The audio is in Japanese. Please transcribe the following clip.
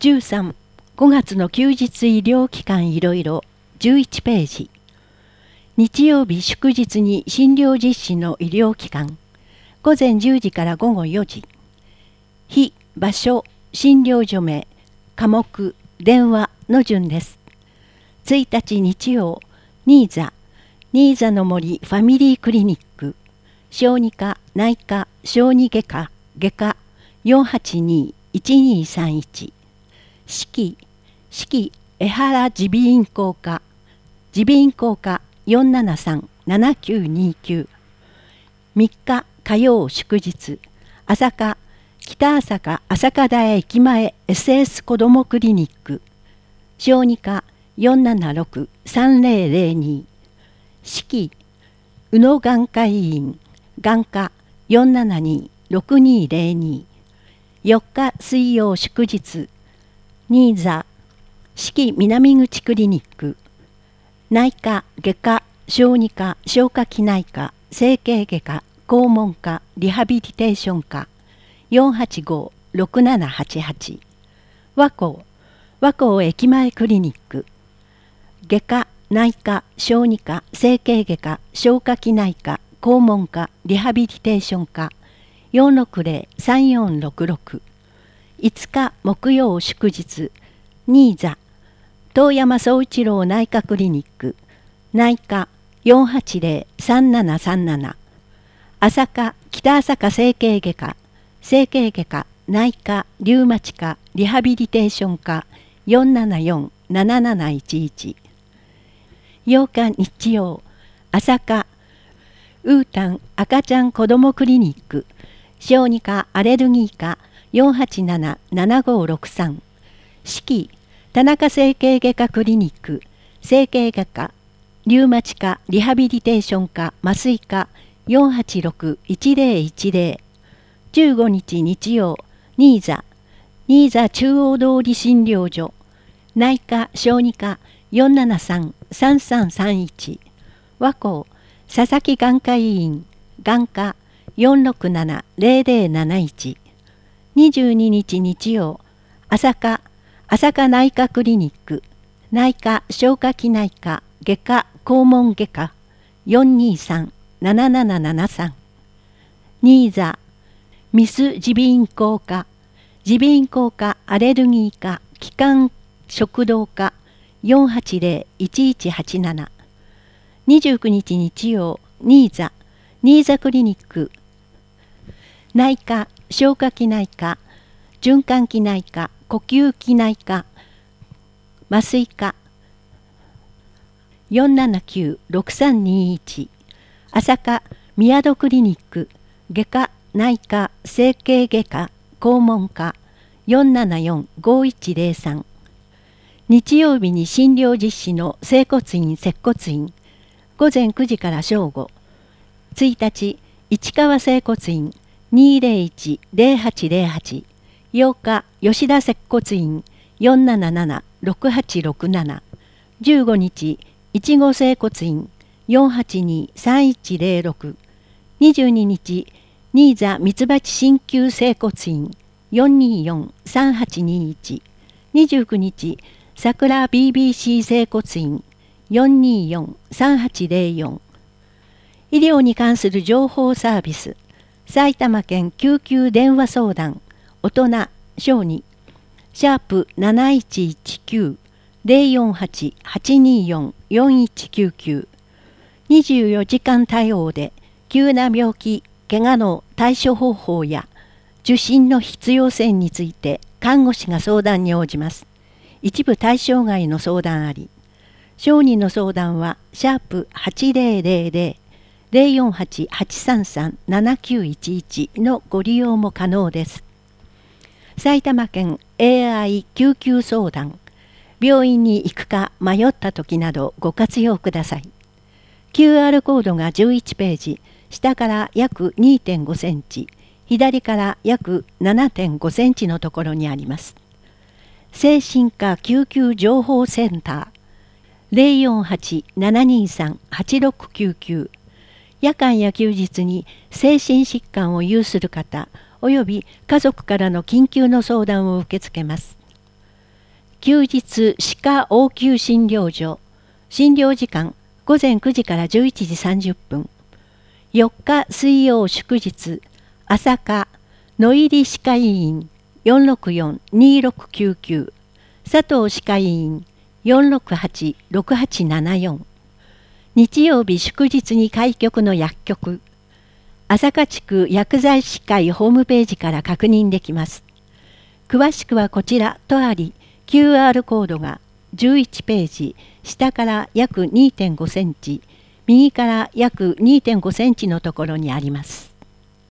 13、5月の休日医療機関いろいろ11ページ。日曜日祝日に診療実施の医療機関。午前10時から午後4時。日、場所、診療所名、科目、電話の順です。1日日曜、新座の森ファミリークリニック。小児科、内科、小児外科、外科、482-1231。四季、江原耳鼻咽喉科。耳鼻咽喉科、473-7929。3日火曜祝日。朝霞、北朝霞台駅前 SS 子どもクリニック。小児科、476-3002。四季、宇野眼科医院。眼科、472-6202。4日水曜祝日。新座、四季南口クリニック。内科、外科、小児科、消化器内科、整形外科、肛門科、リハビリテーション科、485-6788。和光駅前クリニック。外科、内科、小児科、整形外科、消化器内科、肛門科、リハビリテーション科、460-3466。5日木曜祝日。新座、遠山総一郎内科クリニック。内科、480-3737。朝霞、北朝霞整形外科。整形外科、内科、リウマチ科、リハビリテーション科、474-7711。8日日曜、朝霞、ウータン赤ちゃん子どもクリニック。小児科アレルギー科、487-7563。四季、田中整形外科クリニック。整形外科、リウマチ科、リハビリテーション科、麻酔科、486-1010。15日日曜、新座中央通り診療所。内科、小児科、473-3331。和光、佐々木眼科医院。眼科、467-0071。22日日曜、朝霞内科クリニック。内科、消化器内科、外科、肛門外科、423-7773。新座、ミス耳鼻咽喉科。耳鼻咽喉科アレルギー科、気管食道科、480-1187。29日日曜、新座クリニック。内科、消化器内科、循環器内科、呼吸器内科、麻酔科、479-6321。朝霞宮戸クリニック。外科、内科、整形外科、肛門科、474-5103。日曜日に診療実施の整骨院接骨院。午前9時から正午。1日、市川整骨院。201-0808。8日、吉田接骨院。477-6867。15日、いご整骨院。482-3106。22日、新座ミツバチ鍼灸整骨院。424-3821。29日、桜 BBC 整骨院。424-3804。医療に関する情報サービス。埼玉県救急電話相談。大人、小児。#7119-048-824-4199。24時間対応で、急な病気、怪我の対処方法や、受診の必要性について、看護師が相談に応じます。一部対象外の相談あり。小児の相談は、#8000-048-833-7911のご利用も可能です。埼玉県 AI 救急相談。病院に行くか迷った時などご活用ください。QR コードが11ページ、下から約 2.5 センチ、左から約 7.5 センチのところにあります。精神科救急情報センター。048-723-8699。夜間や休日に精神疾患を有する方および家族からの緊急の相談を受け付けます。 休日歯科応急診療所。診療時間午前9時から11時30分。4日水曜祝日朝課野入歯科医院464-2699佐藤歯科医院468-6874。日曜日祝日に開局の薬局。朝霞地区薬剤師会ホームページから確認できます。詳しくはこちらとあり、QR コードが11ページ、下から約 2.5 センチ、右から約 2.5 センチのところにあります。